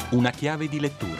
Una chiave di lettura.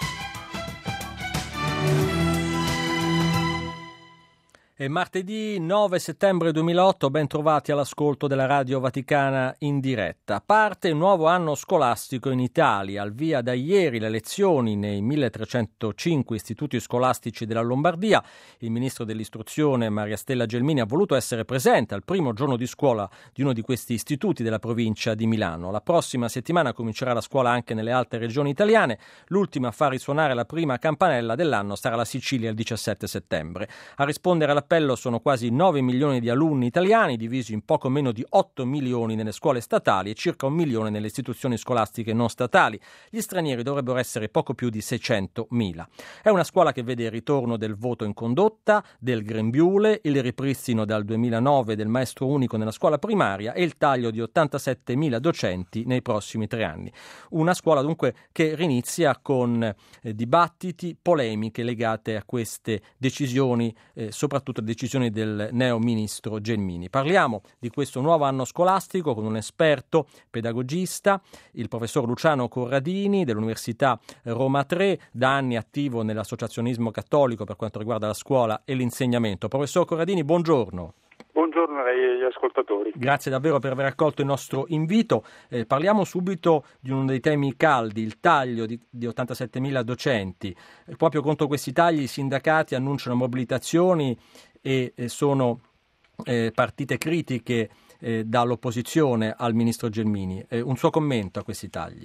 È martedì 9 settembre 2008, ben trovati all'ascolto della Radio Vaticana in diretta. Parte il nuovo anno scolastico in Italia, al via da ieri le lezioni nei 1305 istituti scolastici della Lombardia. Il ministro dell'istruzione Maria Stella Gelmini ha voluto essere presente al primo giorno di scuola di uno di questi istituti della provincia di Milano. La prossima settimana comincerà la scuola anche nelle altre regioni italiane. L'ultima a far risuonare la prima campanella dell'anno sarà la Sicilia il 17 settembre. A rispondere all'appello sono quasi 9 milioni di alunni italiani, divisi in poco meno di 8 milioni nelle scuole statali e circa 1 milione nelle istituzioni scolastiche non statali. Gli stranieri dovrebbero essere poco più di 600.000. È una scuola che vede il ritorno del voto in condotta, del grembiule, il ripristino dal 2009 del maestro unico nella scuola primaria e il taglio di 87.000 docenti nei prossimi 3 anni. Una scuola dunque che rinizia con dibattiti, polemiche legate a queste decisioni, soprattutto decisioni del neo ministro Gelmini. Parliamo di questo nuovo anno scolastico con un esperto pedagogista, il professor Luciano Corradini dell'Università Roma Tre, da anni attivo nell'associazionismo cattolico per quanto riguarda la scuola e l'insegnamento. Professor Corradini, buongiorno. Buongiorno a lei e agli ascoltatori. Grazie davvero per aver accolto il nostro invito. Parliamo subito di uno dei temi caldi, il taglio di 87.000 docenti. Proprio contro questi tagli i sindacati annunciano mobilitazioni e sono partite critiche dall'opposizione al ministro Gelmini. Un suo commento a questi tagli?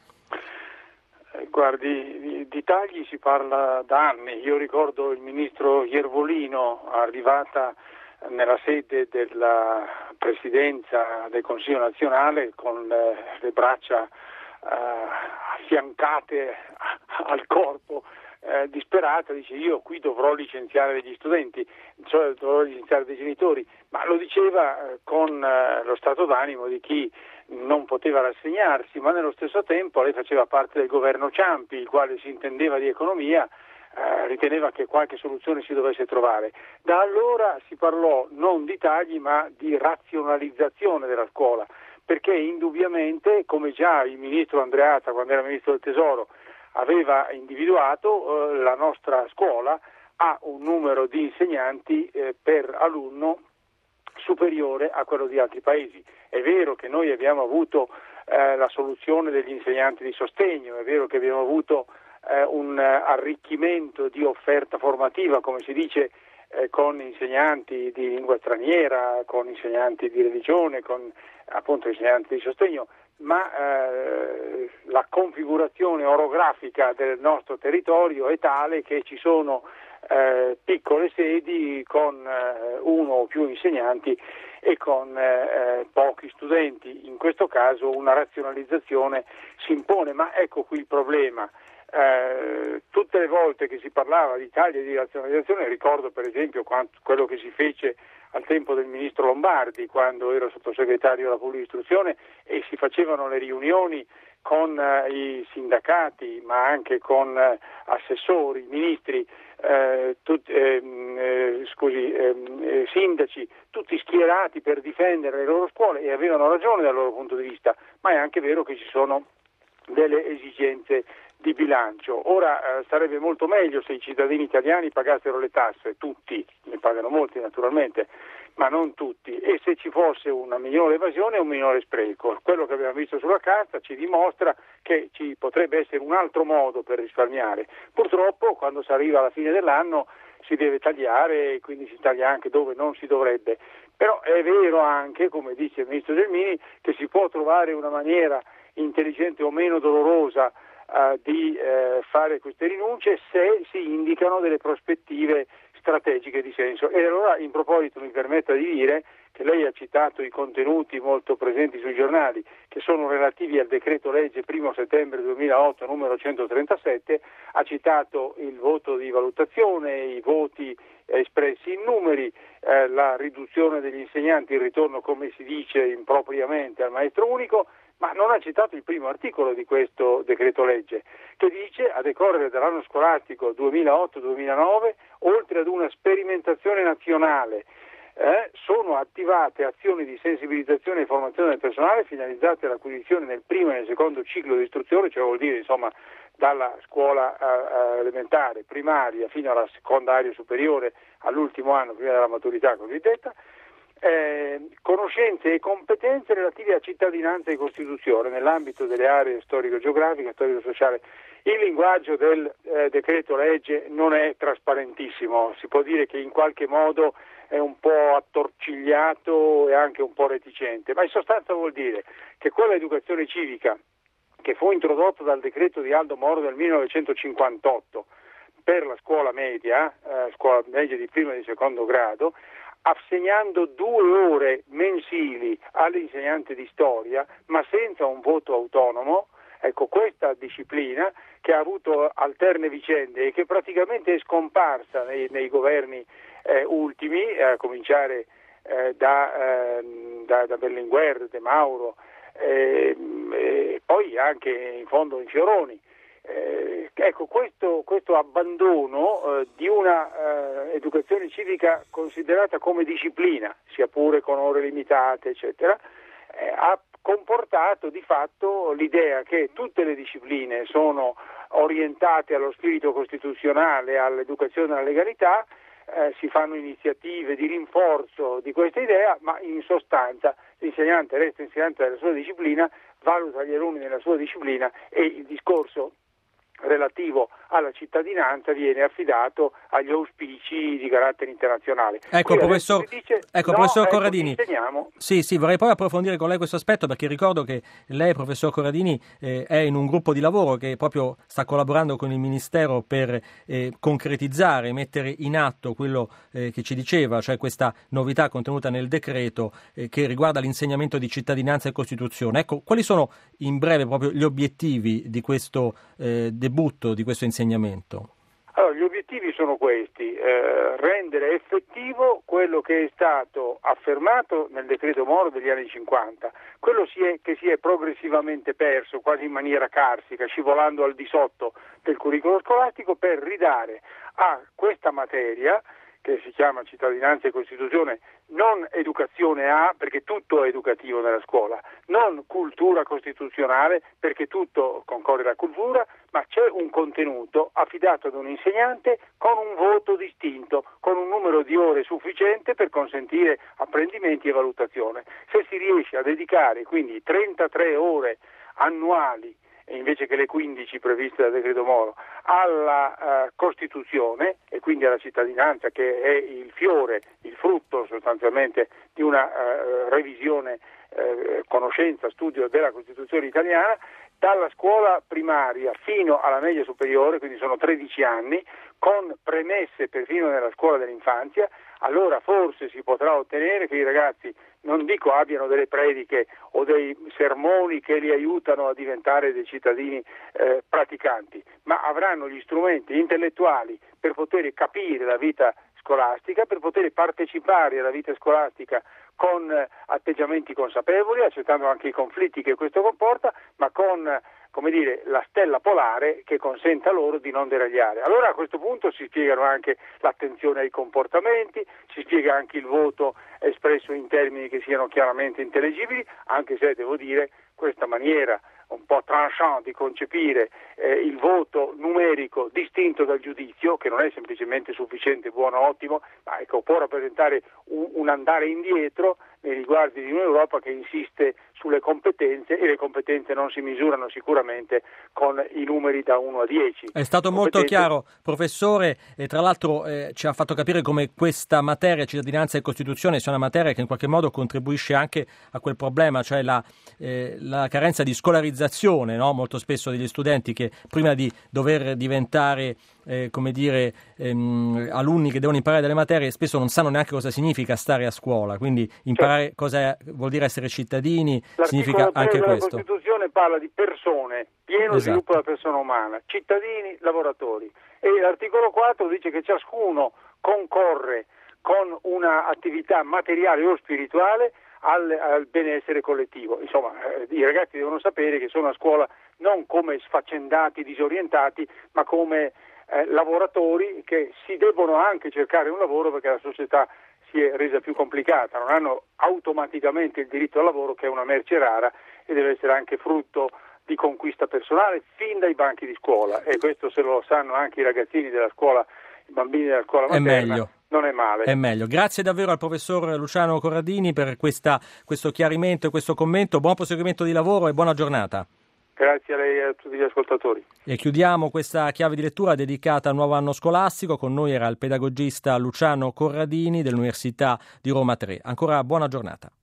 Guardi, di tagli si parla da anni. Io ricordo il ministro Iervolino, arrivata nella sede della presidenza del Consiglio nazionale con le braccia affiancate al corpo, disperata, dice: io qui dovrò licenziare degli studenti, cioè dovrò licenziare dei genitori, ma lo diceva con lo stato d'animo di chi non poteva rassegnarsi, ma nello stesso tempo lei faceva parte del governo Ciampi, il quale si intendeva di economia, riteneva che qualche soluzione si dovesse trovare. Da allora si parlò non di tagli ma di razionalizzazione della scuola, perché indubbiamente, come già il ministro Andreatta quando era ministro del Tesoro aveva individuato, la nostra scuola ha un numero di insegnanti per alunno superiore a quello di altri paesi. È vero che noi abbiamo avuto la soluzione degli insegnanti di sostegno, è vero che abbiamo avuto un arricchimento di offerta formativa, come si dice, con insegnanti di lingua straniera, con insegnanti di religione, con appunto insegnanti di sostegno, ma la configurazione orografica del nostro territorio è tale che ci sono piccole sedi con uno o più insegnanti e con pochi studenti. In questo caso una razionalizzazione si impone, ma ecco qui il problema. Tutte le volte che si parlava di tagli e di razionalizzazione, ricordo per esempio quello che si fece al tempo del ministro Lombardi quando ero sottosegretario alla pubblica istruzione e si facevano le riunioni con i sindacati ma anche con assessori, ministri, sindaci, tutti schierati per difendere le loro scuole, e avevano ragione dal loro punto di vista, ma è anche vero che ci sono delle esigenze di bilancio. Ora sarebbe molto meglio se i cittadini italiani pagassero le tasse, tutti, ne pagano molti naturalmente, ma non tutti, e se ci fosse una minore evasione e un minore spreco. Quello che abbiamo visto sulla carta ci dimostra che ci potrebbe essere un altro modo per risparmiare. Purtroppo quando si arriva alla fine dell'anno si deve tagliare e quindi si taglia anche dove non si dovrebbe. Però è vero anche, come dice il ministro Gelmini, che si può trovare una maniera intelligente o meno dolorosa di fare queste rinunce se si indicano delle prospettive strategiche di senso. E allora, in proposito, mi permetta di dire che lei ha citato i contenuti molto presenti sui giornali che sono relativi al decreto legge 1 settembre 2008 numero 137, ha citato il voto di valutazione, i voti espressi in numeri, la riduzione degli insegnanti, il ritorno, come si dice impropriamente, al maestro unico, ma non ha citato il primo articolo di questo decreto legge, che dice: a decorrere dall'anno scolastico 2008-2009, oltre ad una sperimentazione nazionale sono attivate azioni di sensibilizzazione e formazione del personale finalizzate all'acquisizione nel primo e nel secondo ciclo di istruzione, cioè vuol dire insomma dalla scuola elementare, primaria fino alla secondaria superiore, all'ultimo anno prima della maturità cosiddetta, conoscenze e competenze relative a cittadinanza e Costituzione nell'ambito delle aree storico-geografiche, storico-sociale. Il linguaggio del decreto legge non è trasparentissimo, si può dire che in qualche modo è un po' attorcigliato e anche un po' reticente, ma in sostanza vuol dire che quella educazione civica che fu introdotta dal decreto di Aldo Moro del 1958 per la scuola media di primo e di secondo grado, assegnando 2 ore mensili all'insegnante di storia, ma senza un voto autonomo. Ecco, questa disciplina che ha avuto alterne vicende e che praticamente è scomparsa nei governi ultimi, a cominciare da Berlinguer, De Mauro, poi anche in fondo in Fioroni. Ecco, questo abbandono di una educazione civica considerata come disciplina, sia pure con ore limitate, eccetera, ha comportato di fatto l'idea che tutte le discipline sono orientate allo spirito costituzionale, all'educazione alla legalità, si fanno iniziative di rinforzo di questa idea, ma in sostanza l'insegnante resta insegnante della sua disciplina, valuta gli alunni nella sua disciplina e il discorso relativo alla cittadinanza viene affidato agli auspici di carattere internazionale. Ecco, professor Corradini, sì, vorrei poi approfondire con lei questo aspetto, perché ricordo che lei, professor Corradini, è in un gruppo di lavoro che proprio sta collaborando con il Ministero per concretizzare, mettere in atto quello che ci diceva, cioè questa novità contenuta nel decreto che riguarda l'insegnamento di cittadinanza e Costituzione. Ecco, quali sono in breve proprio gli obiettivi di questo debutto, di questo insegnamento? Allora, gli obiettivi sono questi: rendere effettivo quello che è stato affermato nel decreto Moro degli anni 50, quello che si è progressivamente perso quasi in maniera carsica, scivolando al di sotto del curriculum scolastico, per ridare a questa materia, che si chiama cittadinanza e Costituzione, non educazione perché tutto è educativo nella scuola, non cultura costituzionale, perché tutto concorre alla cultura, ma c'è un contenuto affidato ad un insegnante con un voto distinto, con un numero di ore sufficiente per consentire apprendimenti e valutazione. Se si riesce a dedicare quindi 33 ore annuali, invece che le 15 previste dal decreto Moro, alla Costituzione e quindi alla cittadinanza, che è il fiore, il frutto sostanzialmente di una revisione, conoscenza, studio della Costituzione italiana, dalla scuola primaria fino alla media superiore, quindi sono 13 anni, con premesse perfino nella scuola dell'infanzia, allora forse si potrà ottenere che i ragazzi, non dico abbiano delle prediche o dei sermoni che li aiutano a diventare dei cittadini praticanti, ma avranno gli strumenti intellettuali per poter capire la vita scolastica, per poter partecipare alla vita scolastica con atteggiamenti consapevoli, accettando anche i conflitti che questo comporta, ma con, come dire, la stella polare che consenta loro di non deragliare. Allora a questo punto si spiegano anche l'attenzione ai comportamenti, si spiega anche il voto espresso in termini che siano chiaramente intellegibili, anche se devo dire questa maniera un po' tranchant di concepire il voto numerico distinto dal giudizio, che non è semplicemente sufficiente, buono, ottimo, ma ecco, può rappresentare un andare indietro nei riguardi di un'Europa che insiste sulle competenze, e le competenze non si misurano sicuramente con i numeri da 1 a 10. È stato molto chiaro, professore, e tra l'altro ci ha fatto capire come questa materia, cittadinanza e Costituzione, sia una materia che in qualche modo contribuisce anche a quel problema, cioè la carenza di scolarizzazione, no? Molto spesso degli studenti che prima di dover diventare alunni che devono imparare delle materie, spesso non sanno neanche cosa significa stare a scuola, quindi imparare cosa vuol dire essere cittadini. Significa anche questo. La Costituzione parla di persone, pieno sviluppo della persona umana, cittadini, lavoratori, e l'articolo 4 dice che ciascuno concorre con una attività materiale o spirituale al benessere collettivo. Insomma, i ragazzi devono sapere che sono a scuola non come sfaccendati, disorientati, ma come lavoratori che si debbono anche cercare un lavoro, perché la società si è resa più complicata, non hanno automaticamente il diritto al lavoro, che è una merce rara e deve essere anche frutto di conquista personale fin dai banchi di scuola, e questo se lo sanno anche i ragazzini della scuola, i bambini della scuola materna, non è male. È meglio. Grazie davvero al professor Luciano Corradini per questo chiarimento e questo commento. Buon proseguimento di lavoro e buona giornata. Grazie a lei e a tutti gli ascoltatori. E chiudiamo questa chiave di lettura dedicata al nuovo anno scolastico. Con noi era il pedagogista Luciano Corradini dell'Università di Roma 3. Ancora buona giornata.